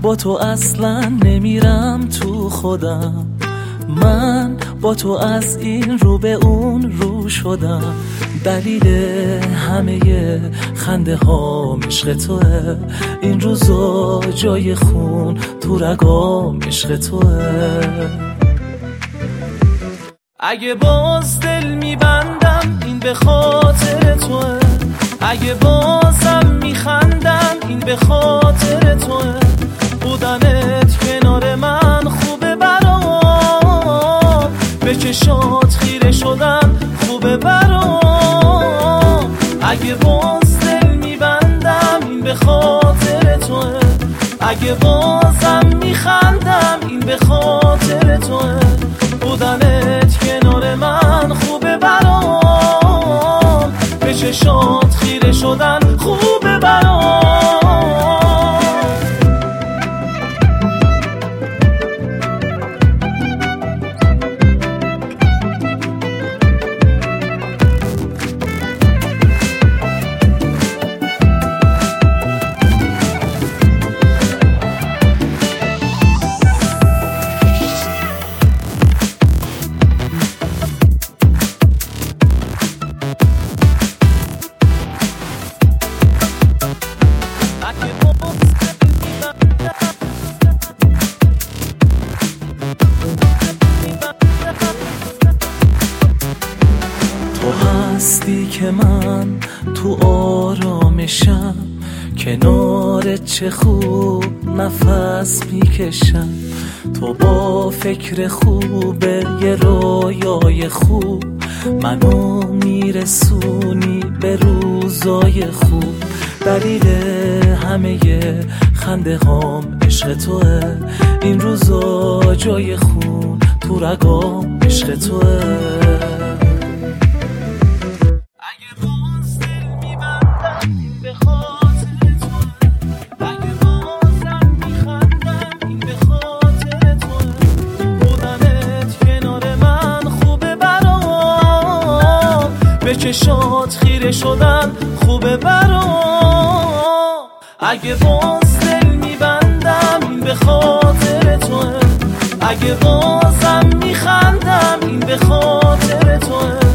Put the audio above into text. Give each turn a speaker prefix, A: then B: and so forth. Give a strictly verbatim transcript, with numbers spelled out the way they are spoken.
A: با تو اصلا نمیرم تو خودم، من با تو از این رو به اون رو شدم. دلیل همه خنده ها عشق توه، این روزا جای خون تو رگام عشق توه. اگه باز دل میبندم این به خاطر توه، اگه بازم میخندم این به خاطر توه. بودنت کنار من خوبه برام، به چشات خیره شدن خوبه برام. اگه باز دل میبندم این به خاطر توه، اگه بازم میخندم این به خاطر توه. بودنت کنار من خوبه برام، به چشات خیره شدن خوبه برام. تو هستی که من تو آرامشم، کنارت چه خوب نفس میکشم. تو با فکر خوبه یه رویای خوب، منو میرسونی به روزای خوب. دلیل همه خنده هام عشق توه، این روزا جای خون تو رگام عشق توه. به چشات خیره شدن خوبه برام. اگه باز دل میبندم این به خاطر توه، اگه بازم میخندم این به خاطر توه.